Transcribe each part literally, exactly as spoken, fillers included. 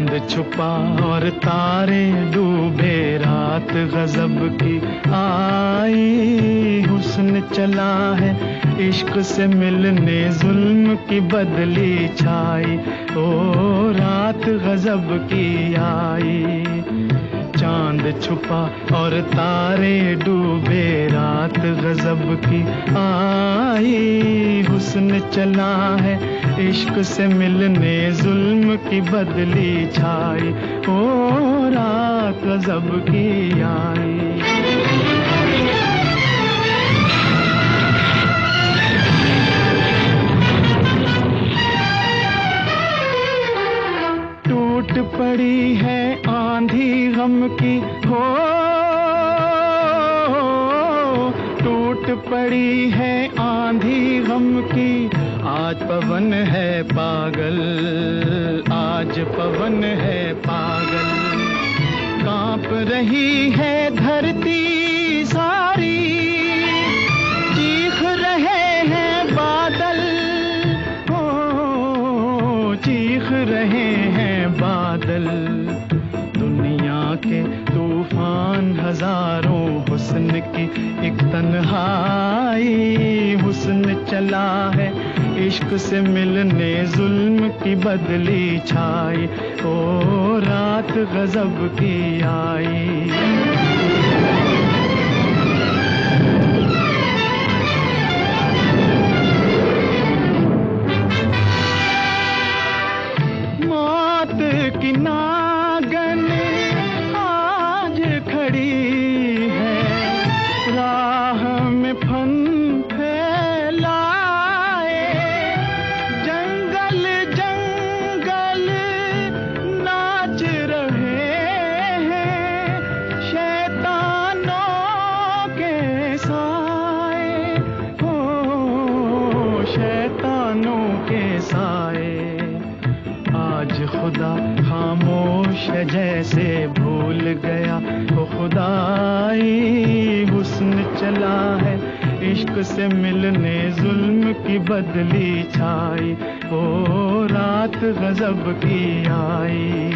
छुपा और तारे डूबे, रात गजब की आई, हुस्न चला है इश्क से मिलने, जुल्म की बदली छाई, ओ रात गजब की आई। चांद छुपा और तारे डूबे, रात गजब की आई, हुस्न चला है इश्क से मिलने, जुल्म की बदली छाई, ओ रात गजब की आई। टूट पड़ी है आंधी गम की, हो टूट पड़ी है आंधी गम की, आज पवन है पागल, आज पवन है पागल। कांप रही है धरती सारी, चीख रहे हैं बादल, ओ चीख रहे हैं बादल। दुनिया के तूफान हजारों, हुस्न की एक तन्हाई, हुस्न चला है इश्क से मिलने, जुल्म की बदली छाई, ओ रात गजब की आई। मौत की नागन आज खड़ी है, राह में फन फैलाए, जंगल जंगल नाच रहे हैं, शैतानों के साए, हो शैतानों के साए। आज खुदा खामोश है जैसे भूल गया, ओ खुदाई हुस्न चला है इश्क से मिलने, जुल्म की बदली छाई, ओ रात गजब की आई।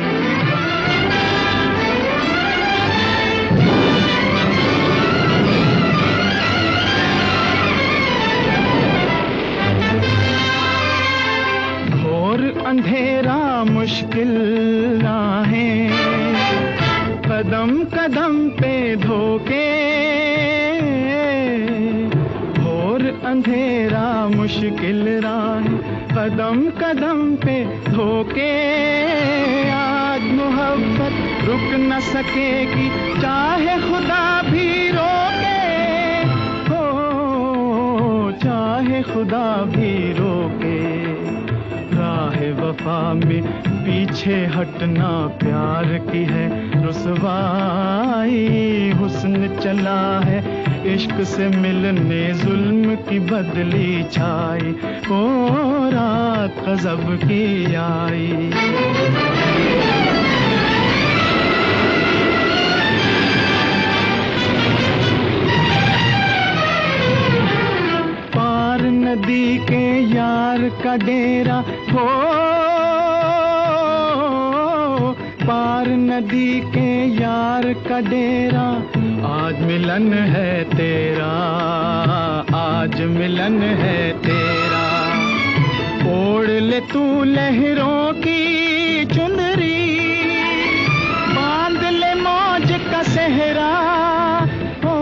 अंधेरा मुश्किल राहें, कदम कदम पे धोखे, घोर अंधेरा मुश्किल राहें, कदम कदम पे धोखे। आज मोहब्बत रुक न सकेगी, चाहे खुदा भी रोके, हो चाहे खुदा भी रोके। वफा में पीछे हटना प्यार की है रुसवाई, हुस्न चला है इश्क से मिलने, जुल्म की बदली छाई, ओ रात गजब की आई। पार नदी के यार का डेरा, हो पार नदी के यार का डेरा, आज मिलन है तेरा, आज मिलन है तेरा। ओढ़ ले तू लहरों की चुनरी, बांध ले मौज का सेहरा, ओ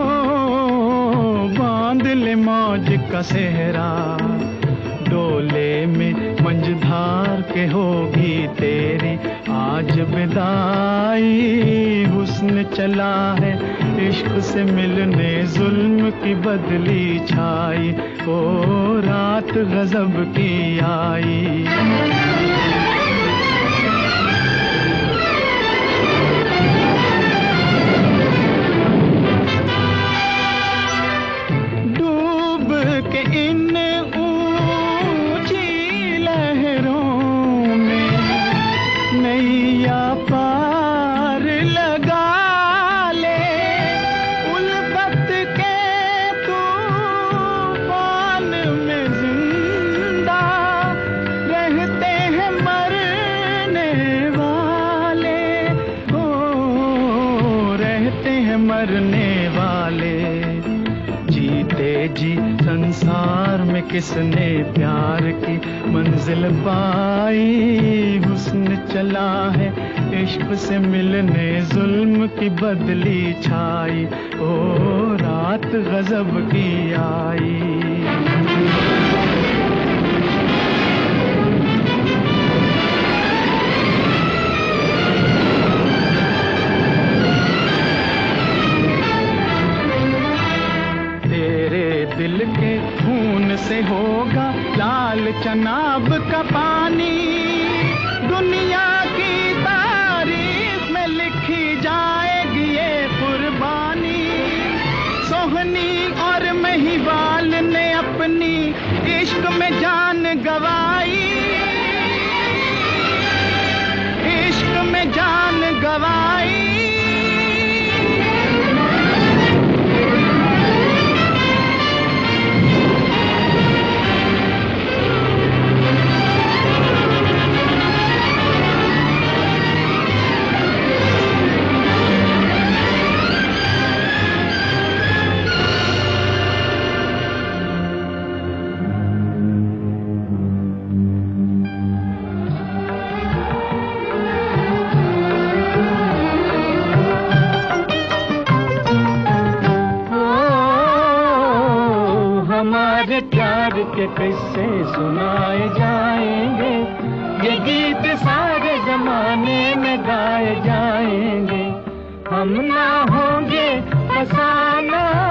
बांध ले मौज का सेहरा। डोले में मंझधार के होगी तेरी आज विदाई, हुस्न चला है इश्क से मिलने, जुल्म की बदली छाई, ओ रात गजब की आई। डूब के इन नैया पार लगा ले, उल्फत के तूफान में जिंदा रहते हैं मरने वाले। मरने वाले। जीते जी संसार में किसने प्यार की मंजिल पाई, हुस्न चला है इश्क से मिलने जुल्म की बदली छाई, ओ रात गजब की आई। दिल के खून से होगा लाल चनाब का पानी, दुनिया की तारीख में लिखी जाएगी ये कुर्बानी। सोहनी और महिवाल ने अपनी इश्क में जान गवाई, इश्क में जान गवाई। हमारे प्यार के किस्से सुनाए जाएंगे, ये गीत सारे जमाने में गाए जाएंगे। हम ना होंगे फसाना